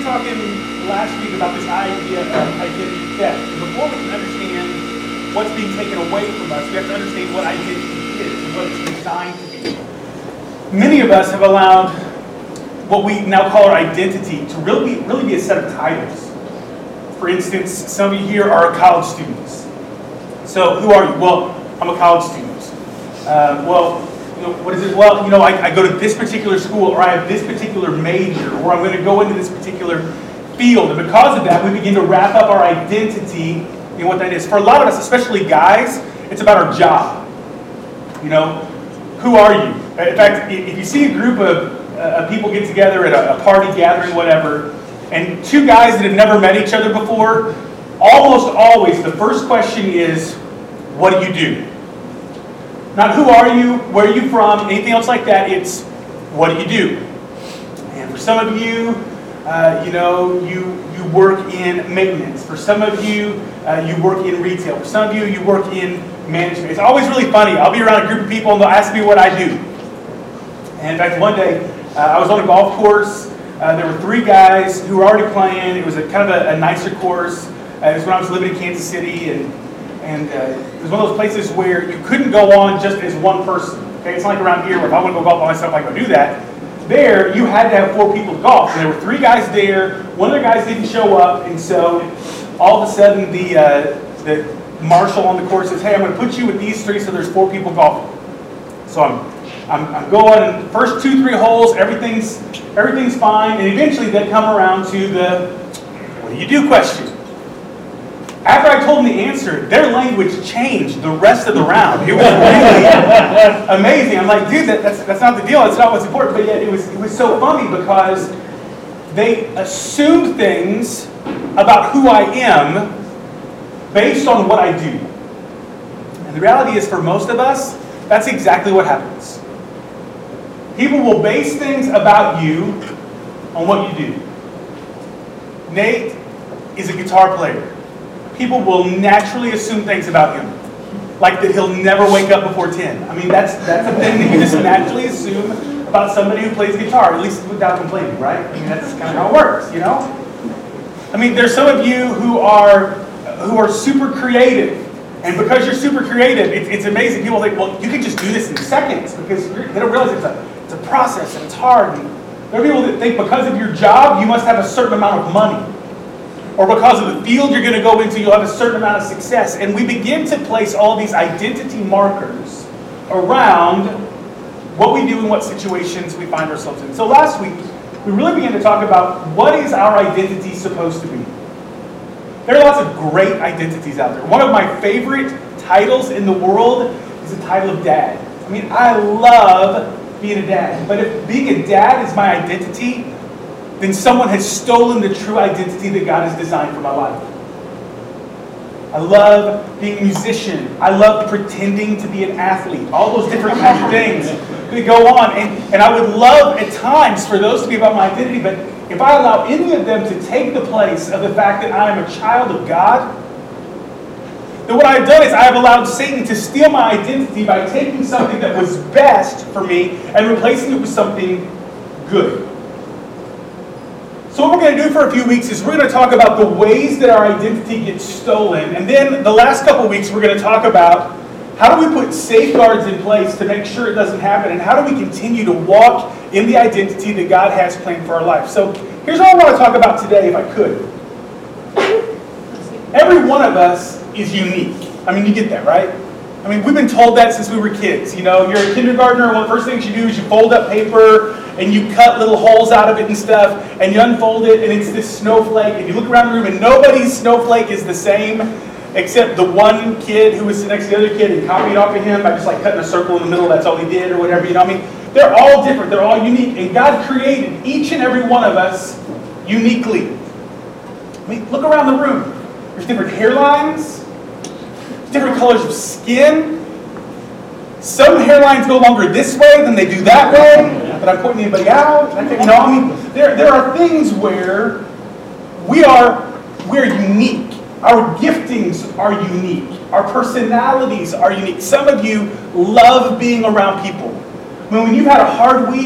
talking last week about this idea of identity theft. Before we can understand what's being taken away from us, we have to understand what identity is and what it's designed to be. Many of us have allowed what we now call our identity to really be a set of titles. For instance, some of you here are college students. So who are you? Well, I'm a college student. What is it? Well, I go to this particular school, or I have this particular major, or I'm going to go into this particular field. And because of that, we begin to wrap up our identity in what that is. For a lot of us, especially guys, it's about our job. Who are you? In fact, if you see a group of people get together at a party gathering, whatever, and two guys that have never met each other before, almost always the first question is, what do you do? Not who are you, where are you from, anything else like that. It's what do you do? And for some of you, you work in maintenance. For some of you, you work in retail. For some of you, you work in management. It's always really funny. I'll be around a group of people and they'll ask me what I do. And in fact, one day, I was on a golf course. There were three guys who were already playing. It was a kind of a nicer course. It was when I was living in Kansas City, and it was one of those places where you couldn't go on just as one person. Okay, it's not like around here where if I want to go golf by myself, I go do that. There, you had to have four people to golf. And there were three guys there. One of the guys didn't show up, and so all of a sudden the marshal on the course says, "Hey, I'm going to put you with these three, so there's four people golfing." So I'm going, and the first 2-3 holes, everything's fine, and eventually they come around to the "what do you do?" question. After I told them the answer, their language changed the rest of the round. It was really amazing. I'm like, dude, that's not the deal. That's not what's important. But yet it was so funny because they assumed things about who I am based on what I do. And the reality is, for most of us, that's exactly what happens. People will base things about you on what you do. Nate is a guitar player. People will naturally assume things about him. Like that he'll never wake up before 10. I mean, that's a thing that you just naturally assume about somebody who plays guitar, at least without complaining, right? I mean, that's kind of how it works, I mean, there's some of you who are super creative. And because you're super creative, it's amazing. People think, well, you can just do this in seconds because they don't realize it's a process and it's hard. And there are people that think because of your job, you must have a certain amount of money. Or because of the field you're going to go into, you'll have a certain amount of success. And we begin to place all these identity markers around what we do and what situations we find ourselves in. So last week, we really began to talk about what is our identity supposed to be. There are lots of great identities out there. One of my favorite titles in the world is the title of dad. I mean, I love being a dad. But if being a dad is my identity, then someone has stolen the true identity that God has designed for my life. I love being a musician. I love pretending to be an athlete. All those different kinds of things that go on. And I would love at times for those to be about my identity, but if I allow any of them to take the place of the fact that I am a child of God, then what I've done is I have allowed Satan to steal my identity by taking something that was best for me and replacing it with something good. So what we're going to do for a few weeks is we're going to talk about the ways that our identity gets stolen. And then the last couple of weeks we're going to talk about how do we put safeguards in place to make sure it doesn't happen, and how do we continue to walk in the identity that God has planned for our life. So here's what I want to talk about today, if I could. Every one of us is unique. I mean, you get that, right? I mean, we've been told that since we were kids. You're a kindergartner, one of the first things you do is you fold up paper and you cut little holes out of it and stuff, and you unfold it, and it's this snowflake, and you look around the room, and nobody's snowflake is the same, except the one kid who was sitting next to the other kid and copied off of him by just like cutting a circle in the middle, that's all he did, or whatever, I mean, they're all different, they're all unique, and God created each and every one of us uniquely. I mean, look around the room. There's different hairlines, different colors of skin. Some hairlines go longer this way than they do that way. Not that I'm pointing anybody out. There are things where we're unique. Our giftings are unique. Our personalities are unique. Some of you love being around people. When you've had a hard week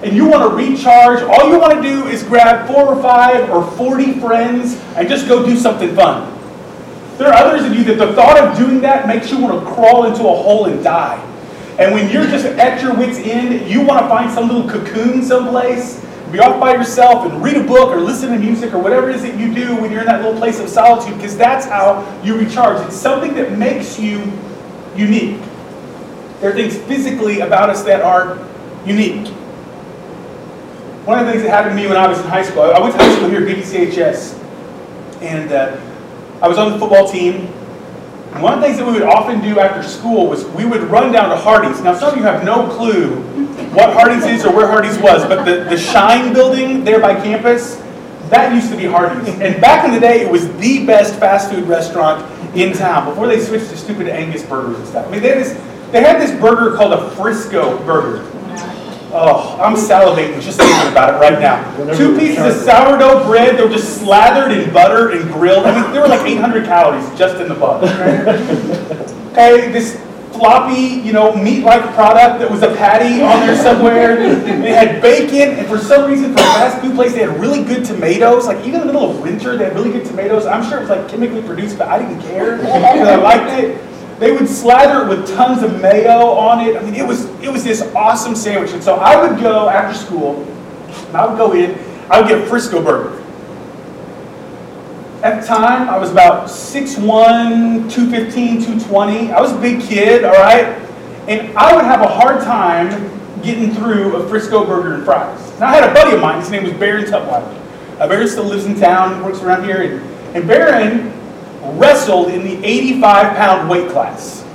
and you want to recharge, all you want to do is grab 4 or 5 or 40 friends and just go do something fun. There are others of you that the thought of doing that makes you want to crawl into a hole and die. And when you're just at your wit's end, you want to find some little cocoon someplace, be off by yourself and read a book or listen to music or whatever it is that you do when you're in that little place of solitude, because that's how you recharge. It's something that makes you unique. There are things physically about us that are unique. One of the things that happened to me when I was in high school, I went to high school here at BDCHS, and I was on the football team. And one of the things that we would often do after school was we would run down to Hardee's. Now, some of you have no clue what Hardee's is or where Hardee's was, but the Shine building there by campus, that used to be Hardee's. And back in the day, it was the best fast food restaurant in town before they switched to stupid Angus burgers and stuff. I mean, they had this burger called a Frisco burger. Oh, I'm salivating just thinking about it right now. 2 pieces of sourdough bread that were just slathered in butter and grilled. I mean, there were like 800 calories just in the butter. Okay, this floppy, meat-like product that was a patty on there somewhere. They had bacon, and for some reason, for a fast food place, they had really good tomatoes. Like, even in the middle of winter, they had really good tomatoes. I'm sure it was like chemically produced, but I didn't care because I liked it. They would slather it with tons of mayo on it. I mean, it was this awesome sandwich. And so I would go after school, and I would go in, I would get a Frisco burger. At the time, I was about 6'1", 215, 220. I was a big kid, all right? And I would have a hard time getting through a Frisco burger and fries. Now, I had a buddy of mine. His name was Barron Tutwiler. Barron still lives in town, works around here. And Barron wrestled in the 85-pound weight class.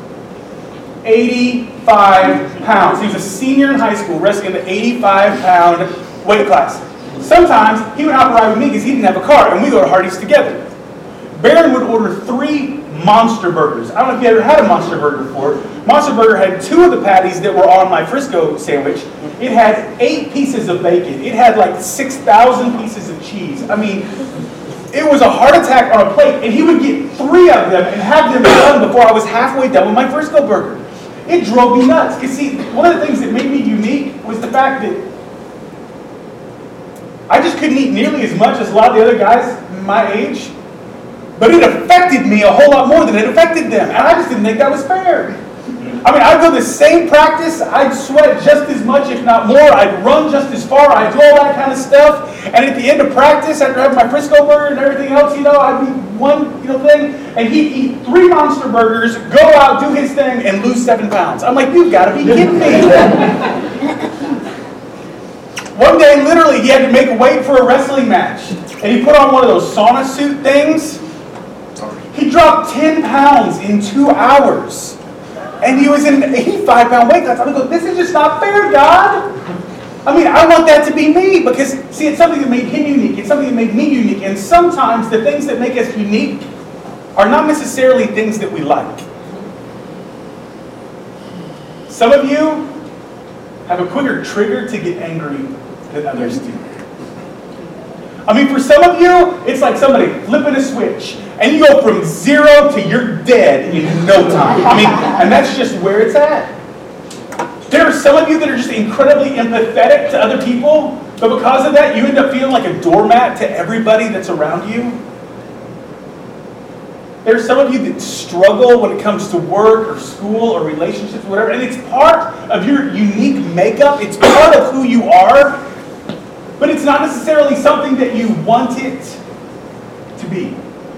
85 pounds. He was a senior in high school wrestling in the 85-pound weight class. Sometimes he would hop a ride with me because he didn't have a car, and we go to Hardee's together. Barron would order 3 Monster Burgers. I don't know if you ever had a Monster Burger before. Monster Burger had 2 of the patties that were on my Frisco sandwich. It had 8 pieces of bacon. It had like 6,000 pieces of cheese. I mean, it was a heart attack on a plate, and he would get 3 of them and have them done before I was halfway done with my Frisco burger. It drove me nuts. Because see, one of the things that made me unique was the fact that I just couldn't eat nearly as much as a lot of the other guys my age, but it affected me a whole lot more than it affected them, and I just didn't think that was fair. I mean, I'd go the same practice, I'd sweat just as much, if not more, I'd run just as far, I'd do all that kind of stuff, and at the end of practice, after having my Frisco burger and everything else, I'd eat one, thing, and he'd eat 3 Monster Burgers, go out, do his thing, and lose 7 pounds. I'm like, you've got to be kidding me. One day, literally, he had to make weight for a wrestling match, and he put on one of those sauna suit things. He dropped 10 pounds in 2 hours. And he was in an 85-pound weight class. I'm going, this is just not fair, God. I mean, I want that to be me because, see, it's something that made him unique. It's something that made me unique. And sometimes the things that make us unique are not necessarily things that we like. Some of you have a quicker trigger to get angry than others do. I mean, for some of you, it's like somebody flipping a switch, and you go from 0 to you're dead in no time. I mean, and that's just where it's at. There are some of you that are just incredibly empathetic to other people, but because of that, you end up feeling like a doormat to everybody that's around you. There are some of you that struggle when it comes to work or school or relationships, or whatever, and it's part of your unique makeup. It's part of who you are. But it's not necessarily something that you want it to be.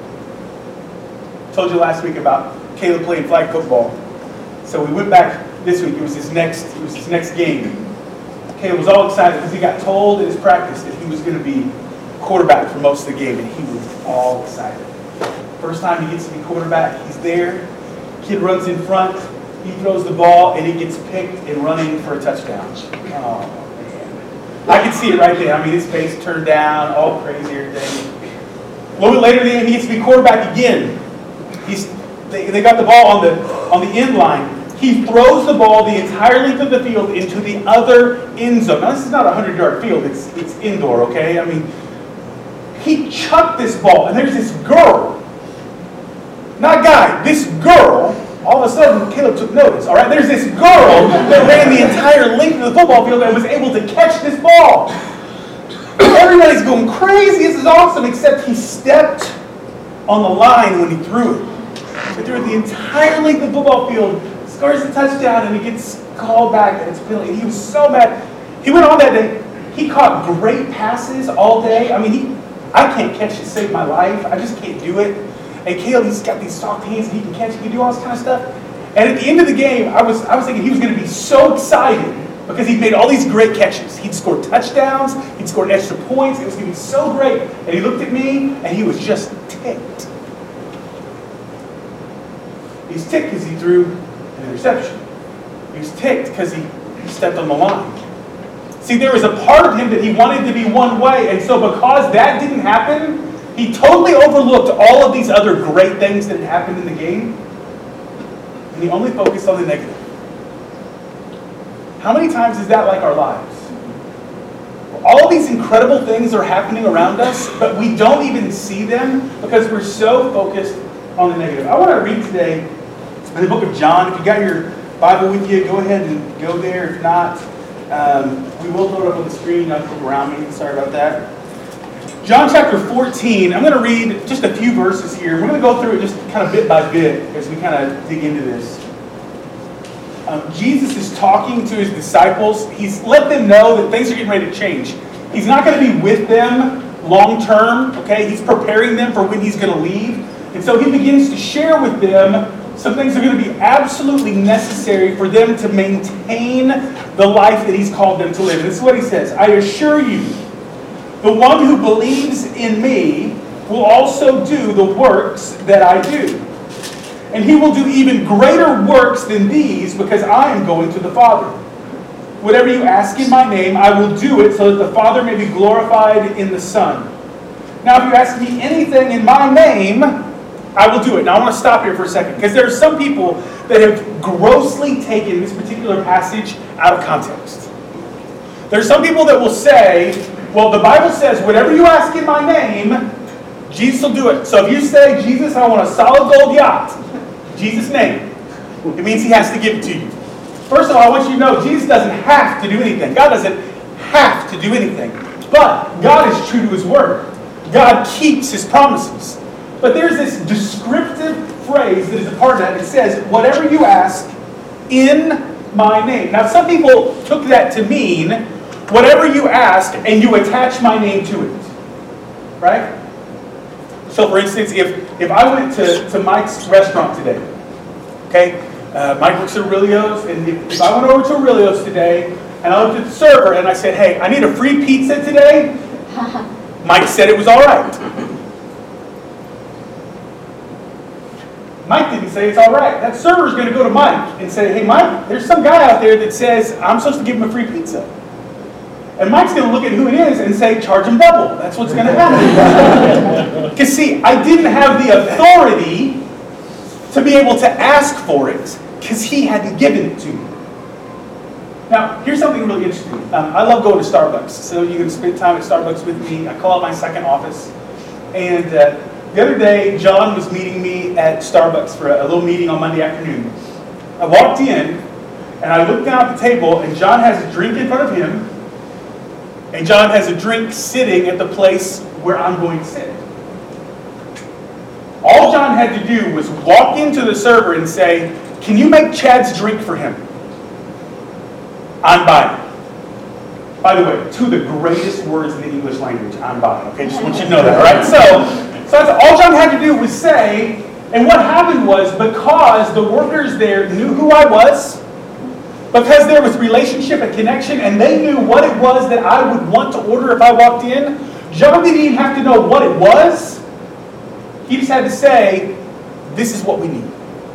I told you last week about Caleb playing flag football. So we went back this week. It was his next game. Caleb was all excited because he got told in his practice that he was going to be quarterback for most of the game, and he was all excited. First time he gets to be quarterback, he's there. Kid runs in front. He throws the ball, and it gets picked and running for a touchdown. Oh. I could see it right there. I mean, his face turned down, all crazy, everything. A little bit later in the game, he gets to be quarterback again. They got the ball on the end line. He throws the ball the entire length of the field into the other end zone. Now, this is not a 100-yard field. It's indoor, okay? I mean, he chucked this ball, and there's this girl, not guy, this girl all of a sudden, Caleb took notice, all right? There's this girl that ran the entire length of the football field and was able to catch this ball. Everybody's going crazy. This is awesome, except he stepped on the line when he threw it. He threw it the entire length of the football field, scores a touchdown, and he gets called back, and it's penalty. He was so mad. He went on that day. He caught great passes all day. I mean, I can't catch to save my life. I just can't do it. And Caleb, he's got these soft hands, and he can catch, he can do all this kind of stuff. And at the end of the game, I was thinking he was going to be so excited because he'd made all these great catches. He'd scored touchdowns, he'd scored extra points. It was going to be so great. And he looked at me, and he was just ticked. He's ticked because he threw an interception. He was ticked because he stepped on the line. See, there was a part of him that he wanted to be one way, and so because that didn't happen, he totally overlooked all of these other great things that had happened in the game, and he only focused on the negative. How many times is that like our lives? All of these incredible things are happening around us, but we don't even see them because we're so focused on the negative. I want to read today in the book of John. If you got your Bible with you, go ahead and go there. If not, we will throw it up on the screen. Not look around me. Sorry about that. John chapter 14. I'm going to read just a few verses here. We're going to go through it just kind of bit by bit as we kind of dig into this. Jesus is talking to his disciples. He's let them know that things are getting ready to change. He's not going to be with them long term. Okay, he's preparing them for when he's going to leave. And so he begins to share with them some things that are going to be absolutely necessary for them to maintain the life that he's called them to live. And this is what he says. I assure you, the one who believes in me will also do the works that I do. And he will do even greater works than these because I am going to the Father. Whatever you ask in my name, I will do it so that the Father may be glorified in the Son. Now, if you ask me anything in my name, I will do it. Now, I want to stop here for a second because there are some people that have grossly taken this particular passage out of context. There are some people that will say, well, the Bible says, whatever you ask in my name, Jesus will do it. So if you say, Jesus, I want a solid gold yacht, Jesus' name, it means he has to give it to you. First of all, I want you to know, Jesus doesn't have to do anything. God doesn't have to do anything. But God is true to his word. God keeps his promises. But there's this descriptive phrase that is a part of that. It says, whatever you ask in my name. Now, some people took that to mean, whatever you ask and you attach my name to it. Right? So, for instance, if I went to Mike's restaurant today, okay, Mike works at Aurelio's, and if I went over to Aurelio's today, and I looked at the server, and I said, hey, I need a free pizza today, Mike said it was all right. Mike didn't say it's all right. That server's going to go to Mike and say, hey, Mike, there's some guy out there that says I'm supposed to give him a free pizza. And Mike's going to look at who it is and say, charge him double. That's what's going to happen. Because, see, I didn't have the authority to be able to ask for it because he hadn't given it to me. Now, here's something really interesting. I love going to Starbucks. So you can spend time at Starbucks with me. I call it my second office. And the other day, John was meeting me at Starbucks for a little meeting on Monday afternoon. I walked in, and I looked down at the table, and John has a drink in front of him, and John has a drink sitting at the place where I'm going to sit. All John had to do was walk into the server and say, can you make Chad's drink for him? I'm buying. By the way, two of the greatest words in the English language, I'm buying. Okay, just want you to know that, all right? So that's all John had to do was say, and what happened was because the workers there knew who I was, because there was relationship and connection, and they knew what it was that I would want to order if I walked in, John didn't even have to know what it was. He just had to say, this is what we need.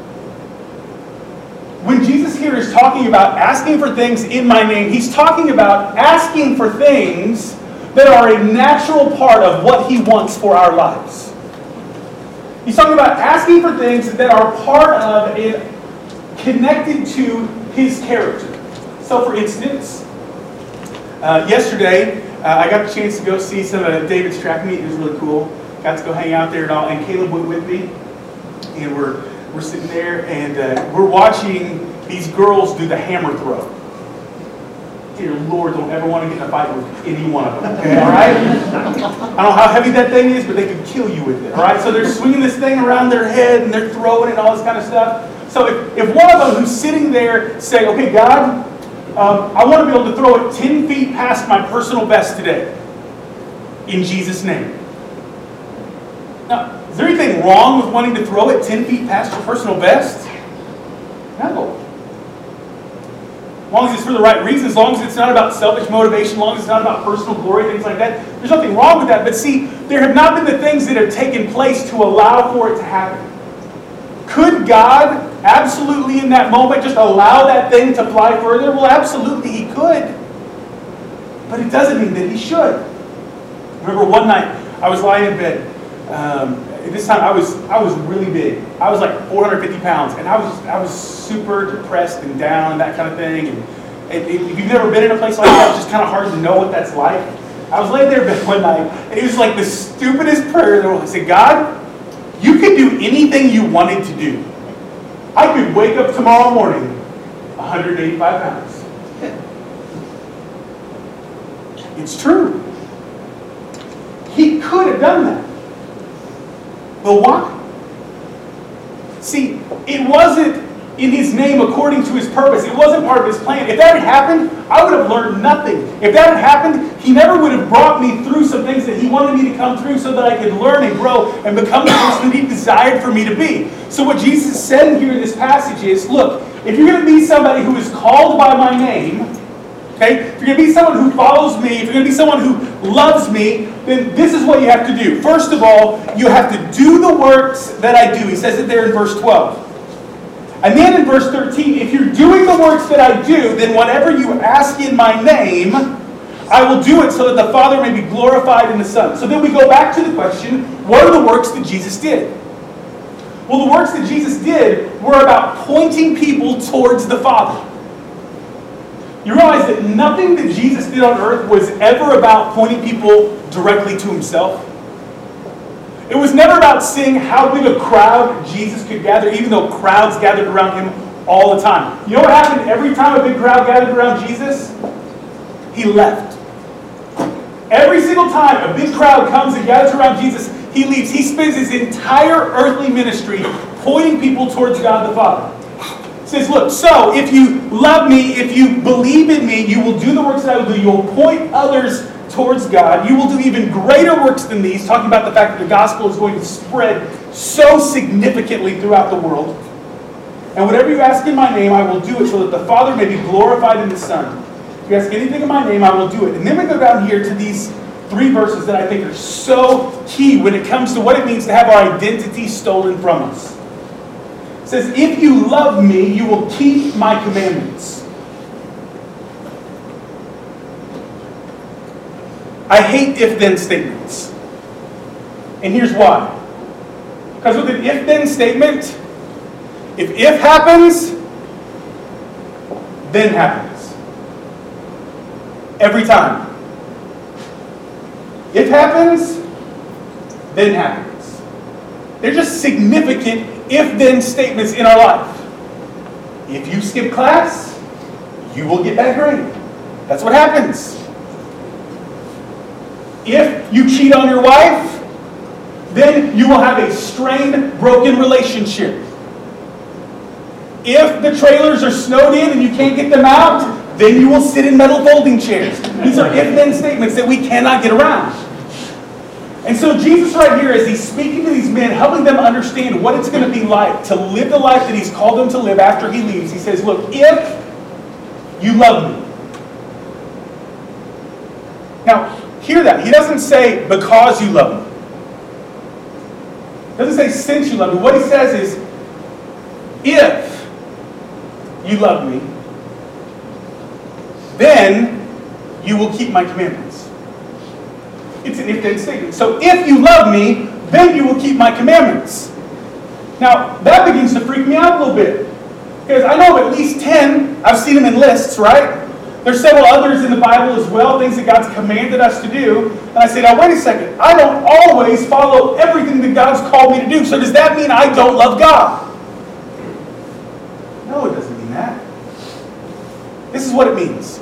When Jesus here is talking about asking for things in my name, he's talking about asking for things that are a natural part of what he wants for our lives. He's talking about asking for things that are part of and connected to his character. So, for instance, yesterday, I got the chance to go see some of David's track meet. It was really cool. Got to go hang out there and all. And Caleb went with me. And we're we're sitting there and we're watching these girls do the hammer throw. Dear Lord, don't ever want to get in a fight with any one of them, okay, all right? I don't know how heavy that thing is, but they could kill you with it, all right? So they're swinging this thing around their head, and they're throwing it and all this kind of stuff. So if one of them who's sitting there say, okay, God, I want to be able to throw it 10 feet past my personal best today, in Jesus' name. Now, is there anything wrong with wanting to throw it 10 feet past your personal best? No. As long as it's for the right reason, as long as it's not about selfish motivation, as long as it's not about personal glory, things like that, there's nothing wrong with that. But see, there have not been the things that have taken place to allow for it to happen. Could God absolutely in that moment just allow that thing to fly further? Well, absolutely He could. But it doesn't mean that He should. I remember one night, I was lying in bed. This time I was really big. I was like 450 pounds, and I was super depressed and down and that kind of thing. And if you've never been in a place like that, it's just kind of hard to know what that's like. I was laying there in bed one night, and it was like the stupidest prayer in the world. I said, God, you could do anything you wanted to do. I could wake up tomorrow morning 185 pounds. It's true. He could have done that. But why? See, it wasn't in His name according to His purpose. It wasn't part of His plan. If that had happened, I would have learned nothing. If that had happened, He never would have brought me through some things that He wanted me to come through so that I could learn and grow and become the person that He desired for me to be. So what Jesus said here in this passage is, look, if you're going to be somebody who is called by my name, okay, if you're going to be someone who follows me, if you're going to be someone who loves me, then this is what you have to do. First of all, you have to do the works that I do. He says it there in verse 12. And then in verse 13, if you're doing the works that I do, then whatever you ask in my name, I will do it so that the Father may be glorified in the Son. So then we go back to the question, what are the works that Jesus did? Well, the works that Jesus did were about pointing people towards the Father. You realize that nothing that Jesus did on earth was ever about pointing people directly to Himself. It was never about seeing how big a crowd Jesus could gather, even though crowds gathered around Him all the time. You know what happened every time a big crowd gathered around Jesus? He left. Every single time a big crowd comes and gathers around Jesus, He leaves. He spends His entire earthly ministry pointing people towards God the Father. Says, look, so if you love me, if you believe in me, you will do the works that I will do. You will point others towards God. You will do even greater works than these, talking about the fact that the gospel is going to spread so significantly throughout the world. And whatever you ask in my name, I will do it so that the Father may be glorified in the Son. If you ask anything in my name, I will do it. And then we go down here to these 3 verses that I think are so key when it comes to what it means to have our identity stolen from us. It says, if you love me, you will keep my commandments. I hate if-then statements. And here's why. Because with an if-then statement, if happens, then happens. Every time. If happens, then happens. They're just significant if-then statements in our life. If you skip class, you will get that grade. That's what happens. If you cheat on your wife, then you will have a strained, broken relationship. If the trailers are snowed in and you can't get them out, then you will sit in metal folding chairs. These are if-then statements that we cannot get around. And so Jesus right here, as He's speaking to these men, helping them understand what it's going to be like to live the life that He's called them to live after He leaves, He says, look, if you love me. Now, hear that. He doesn't say, because you love me. He doesn't say, since you love me. What He says is, if you love me, then you will keep my commandments. It's an if-then statement. So if you love me, then you will keep my commandments. Now, that begins to freak me out a little bit. Because I know of at least 10, I've seen them in lists, right? There's several others in the Bible as well, things that God's commanded us to do. And I say, now wait a second. I don't always follow everything that God's called me to do. So does that mean I don't love God? This is what it means.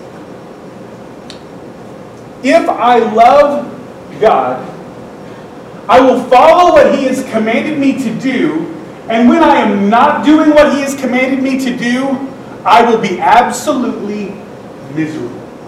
If I love God, I will follow what He has commanded me to do, and when I am not doing what He has commanded me to do, I will be absolutely miserable.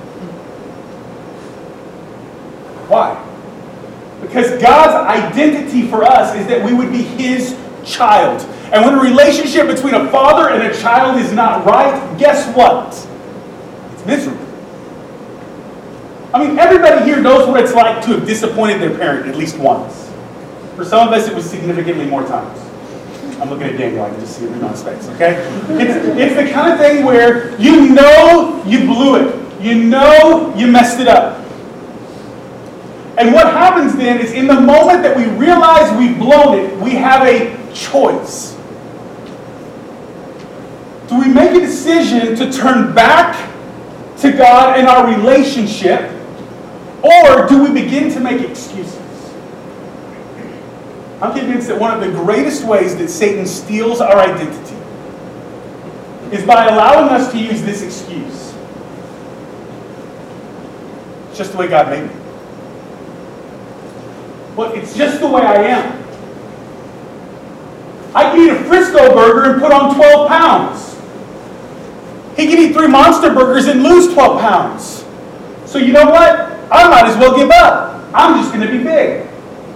Why? Because God's identity for us is that we would be His child. And when a relationship between a father and a child is not right, guess what? It's miserable. I mean, everybody here knows what it's like to have disappointed their parent at least once. For some of us, it was significantly more times. I'm looking at Daniel, I can just see it in his face, okay? It's the kind of thing where you know you blew it. You know you messed it up. And what happens then is in the moment that we realize we've blown it, we have a choice. Do we make a decision to turn back to God and our relationship, or do we begin to make excuses? I'm convinced that one of the greatest ways that Satan steals our identity is by allowing us to use this excuse. It's just the way God made me. Well, it's just the way I am. I can eat a Frisco burger and put on 12 pounds. He can eat 3 Monster Burgers and lose 12 pounds. So you know what? I might as well give up. I'm just going to be big.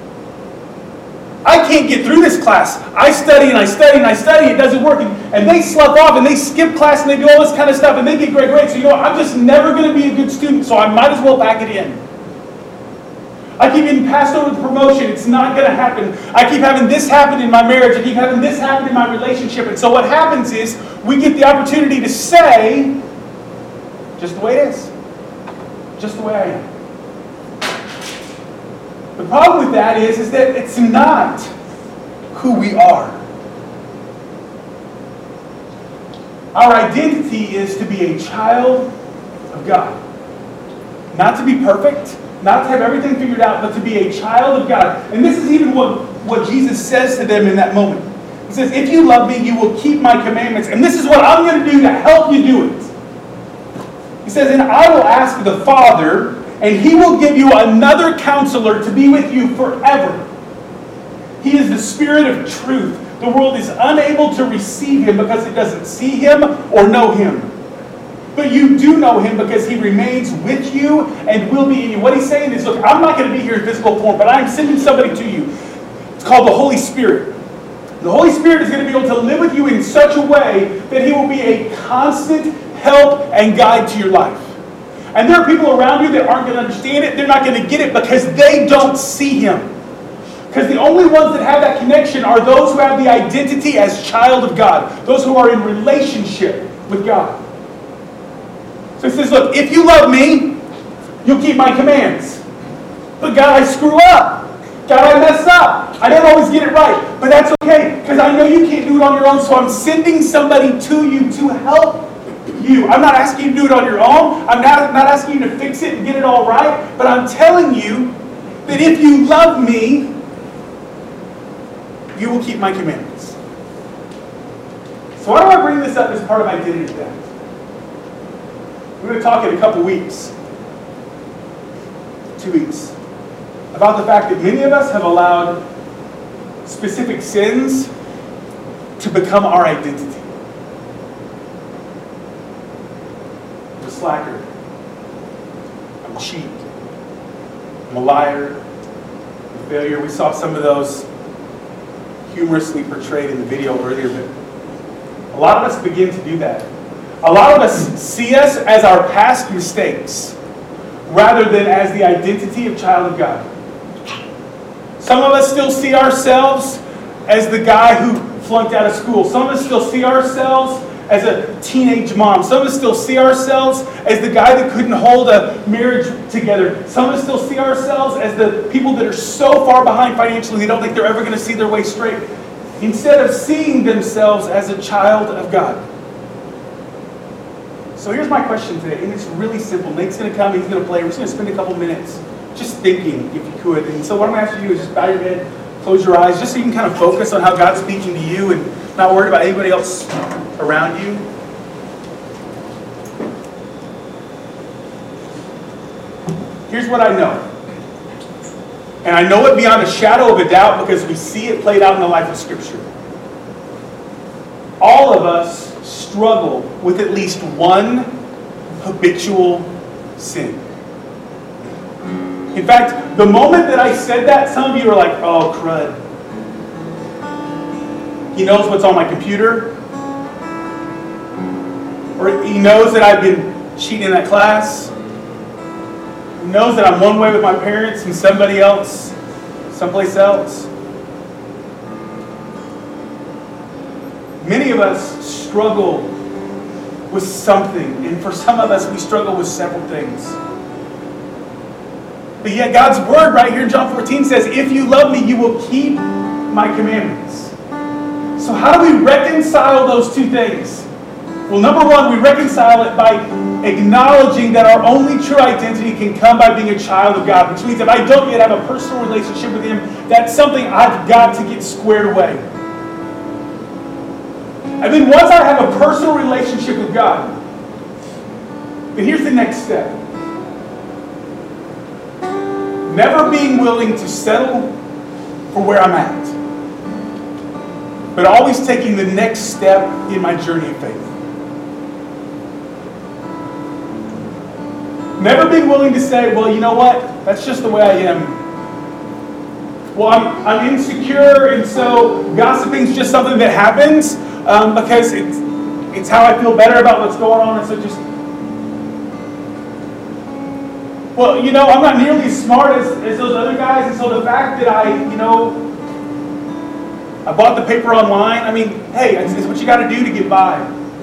I can't get through this class. I study and I study and I study. It doesn't work. And they slough off and they skip class and they do all this kind of stuff and they get great grades. So you know what? I'm just never going to be a good student. So I might as well back it in. I keep getting passed over the promotion. It's not going to happen. I keep having this happen in my marriage. I keep having this happen in my relationship. And so what happens is we get the opportunity to say, just the way it is. Just the way I am. The problem with that is that it's not who we are. Our identity is to be a child of God. Not to be perfect, not to have everything figured out, but to be a child of God. And this is even what Jesus says to them in that moment. He says, if you love me, you will keep my commandments. And this is what I'm going to do to help you do it. He says, and I will ask the Father, and He will give you another counselor to be with you forever. He is the Spirit of truth. The world is unable to receive Him because it doesn't see Him or know Him. But you do know Him because He remains with you and will be in you. What He's saying is, look, I'm not going to be here in physical form, but I'm sending somebody to you. It's called the Holy Spirit. The Holy Spirit is going to be able to live with you in such a way that He will be a constant help and guide to your life. And there are people around you that aren't going to understand it. They're not going to get it because they don't see Him. Because the only ones that have that connection are those who have the identity as child of God. Those who are in relationship with God. So He says, look, if you love me, you'll keep my commands. But God, I screw up. God, I mess up. I don't always get it right. But that's okay, because I know you can't do it on your own, so I'm sending somebody to you to help you. I'm not asking you to do it on your own. I'm not asking you to fix it and get it all right. But I'm telling you that if you love me, you will keep my commandments. So why do I bring this up as part of identity theft? We're going to talk in a couple weeks, 2 weeks, about the fact that many of us have allowed specific sins to become our identity. I'm a slacker. I'm a cheat. I'm a liar. I'm a failure. We saw some of those humorously portrayed in the video earlier, but a lot of us begin to do that. A lot of us see us as our past mistakes rather than as the identity of child of God. Some of us still see ourselves as the guy who flunked out of school. Some of us still see ourselves as a teenage mom. Some of us still see ourselves as the guy that couldn't hold a marriage together. Some of us still see ourselves as the people that are so far behind financially they don't think they're ever going to see their way straight. Instead of seeing themselves as a child of God. So here's my question today, and it's really simple. Nate's going to come, he's going to play. We're just going to spend a couple minutes just thinking, if you could. And so what I'm going to ask you to do is just bow your head, close your eyes, just so you can kind of focus on how God's speaking to you and not worried about anybody else around you. here's what I know. And I know it beyond a shadow of a doubt because we see it played out in the life of Scripture. All of us struggle with at least one habitual sin. In fact, the moment that I said that, some of you are like, oh, crud. He knows what's on my computer. Or he knows that I've been cheating in that class. He knows that I'm one way with my parents and somebody else, someplace else. Many of us struggle with something, and for some of us, we struggle with several things. But yet God's word right here in John 14 says, if you love me, you will keep my commandments. So how do we reconcile those two things? Well, number one, we reconcile it by acknowledging that our only true identity can come by being a child of God, which means if I don't yet have a personal relationship with Him, that's something I've got to get squared away. And then once I have a personal relationship with God, then here's the next step. Never being willing to settle for where I'm at, but always taking the next step in my journey of faith. Never being willing to say, well, you know what? That's just the way I am. Well, I'm insecure, and so gossiping's just something that happens because it's how I feel better about what's going on, and so just... Well, you know, I'm not nearly as smart as those other guys, and so the fact that I bought the paper online, I mean, hey, it's what you got to do to get by.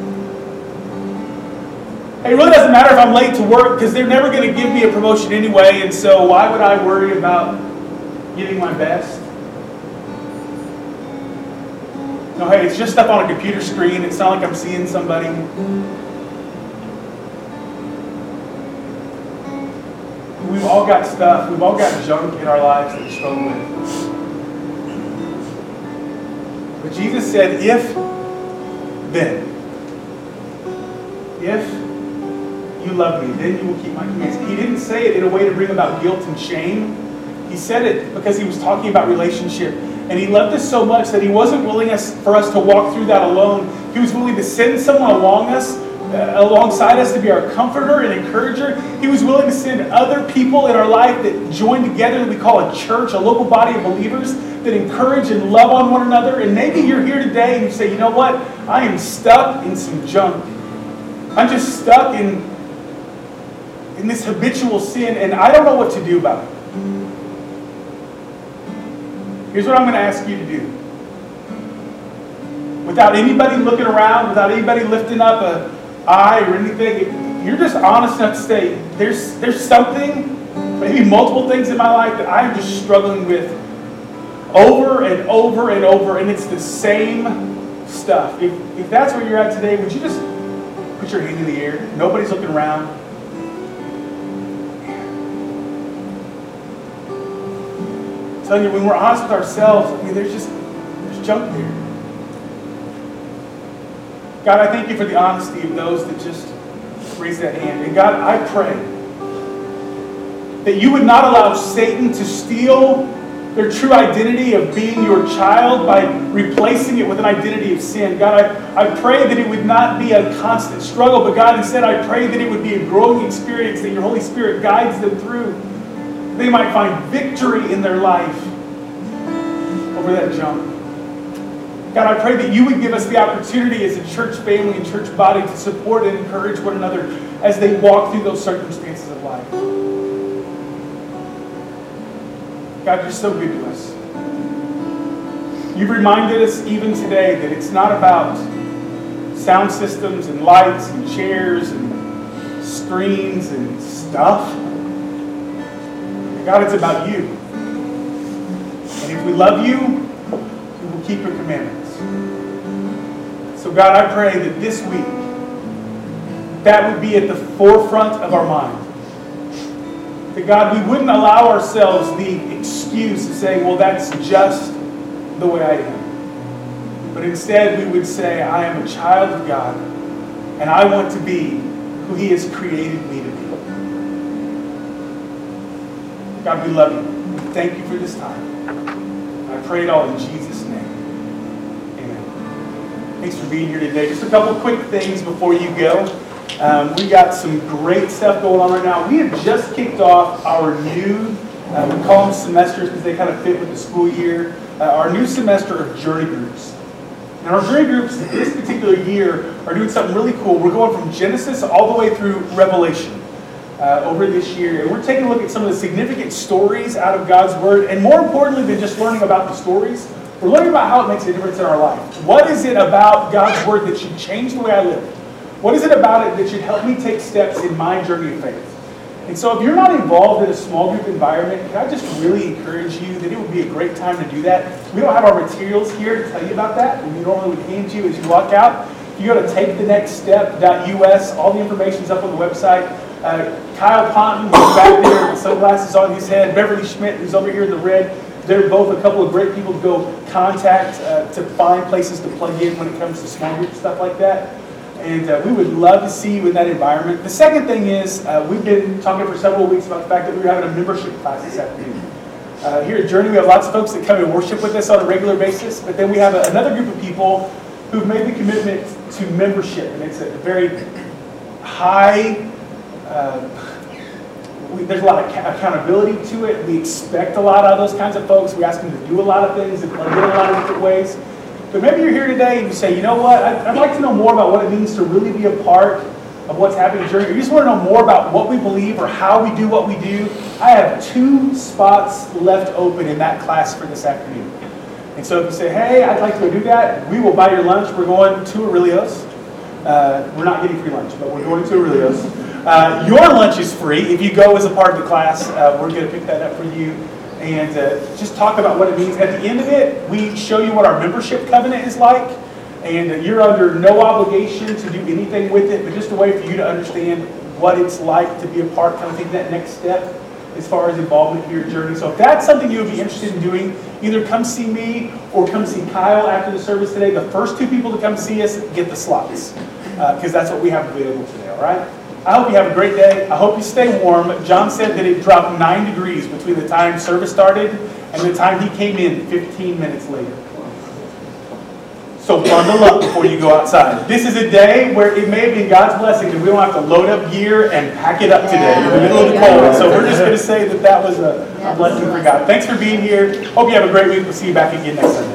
It really doesn't matter if I'm late to work because they're never going to give me a promotion anyway, and so why would I worry about giving my best? No, hey, it's just stuff on a computer screen. It's not like I'm seeing somebody. We've all got stuff. We've all got junk in our lives that we struggle with. But Jesus said, if you love me, then you will keep my commands. He didn't say it in a way to bring about guilt and shame. He said it because he was talking about relationship. And he loved us so much that he wasn't willing for us to walk through that alone. He was willing to send someone alongside us to be our comforter and encourager. He was willing to send other people in our life that join together that we call a church, a local body of believers that encourage and love on one another. And maybe you're here today and you say, you know what? I am stuck in some junk. I'm just stuck in this habitual sin, and I don't know what to do about it. Here's what I'm going to ask you to do. Without anybody looking around, without anybody lifting up an eye or anything, you're just honest enough to say, there's something, maybe multiple things in my life that I'm just struggling with over and over and over, and it's the same stuff. If that's where you're at today, would you just put your hand in the air? Nobody's looking around. I'm telling you, when we're honest with ourselves, I mean, there's junk there. God, I thank you for the honesty of those that just raise that hand. And God, I pray that you would not allow Satan to steal their true identity of being your child by replacing it with an identity of sin. God, I pray that it would not be a constant struggle, but God, instead I pray that it would be a growing experience, that your Holy Spirit guides them through. They might find victory in their life over that junk. God, I pray that you would give us the opportunity as a church family and church body to support and encourage one another as they walk through those circumstances of life. God, you're so good to us. You've reminded us even today that it's not about sound systems and lights and chairs and screens and stuff. God, it's about you. And if we love you, we will keep your commandments. So God, I pray that this week, that would be at the forefront of our mind. That God, we wouldn't allow ourselves the excuse of saying, well, that's just the way I am. But instead, we would say, I am a child of God, and I want to be who He has created me to be. God, we love you. We thank you for this time. I pray it all in Jesus' name. Amen. Thanks for being here today. Just a couple quick things before you go. We got some great stuff going on right now. We have just kicked off our new, we call them semesters because they kind of fit with the school year, our new semester of journey groups. And our journey groups this particular year are doing something really cool. We're going from Genesis all the way through Revelation over this year. And we're taking a look at some of the significant stories out of God's Word. And more importantly than just learning about the stories, we're learning about how it makes a difference in our life. What is it about God's Word that should change the way I live? What is it about it that should help me take steps in my journey of faith? And so if you're not involved in a small group environment, can I just really encourage you that it would be a great time to do that? We don't have our materials here to tell you about that. We normally would hand you as you walk out. If you go to takethenextstep.us, all the information's up on the website. Kyle Ponton, who's back there with sunglasses on his head, Beverly Schmidt, who's over here in the red, they're both a couple of great people to go contact to find places to plug in when it comes to small group stuff like that. And we would love to see you in that environment. The second thing is, we've been talking for several weeks about the fact that we're having a membership class this afternoon. Here at Journey, we have lots of folks that come and worship with us on a regular basis, but then we have another group of people who've made the commitment to membership. And it's a very high, there's a lot of accountability to it. We expect a lot out of those kinds of folks. We ask them to do a lot of things and plug in a lot of different ways. But maybe you're here today and you say, you know what, I'd like to know more about what it means to really be a part of what's happening in Journey. Or you just want to know more about what we believe or how we do what we do. I have 2 spots left open in that class for this afternoon. And so if you say, hey, I'd like to go do that, we will buy your lunch. We're going to Aurelio's. We're not getting free lunch, but we're going to Aurelio's. Your lunch is free. If you go as a part of the class, we're going to pick that up for you. And just talk about what it means. At the end of it, we show you what our membership covenant is like. And you're under no obligation to do anything with it, but just a way for you to understand what it's like to be a part, kind of take that next step as far as involvement in your journey. So if that's something you would be interested in doing, either come see me or come see Kyle after the service today. The first 2 people to come see us get the slots because that's what we have available today, all right? I hope you have a great day. I hope you stay warm. John said that it dropped 9 degrees between the time service started and the time he came in 15 minutes later. So bundle up before you go outside. This is a day where it may have been God's blessing that we don't have to load up gear and pack it up today in the middle of the cold. So we're just going to say that that was a blessing for God. Thanks for being here. Hope you have a great week. We'll see you back again next Sunday.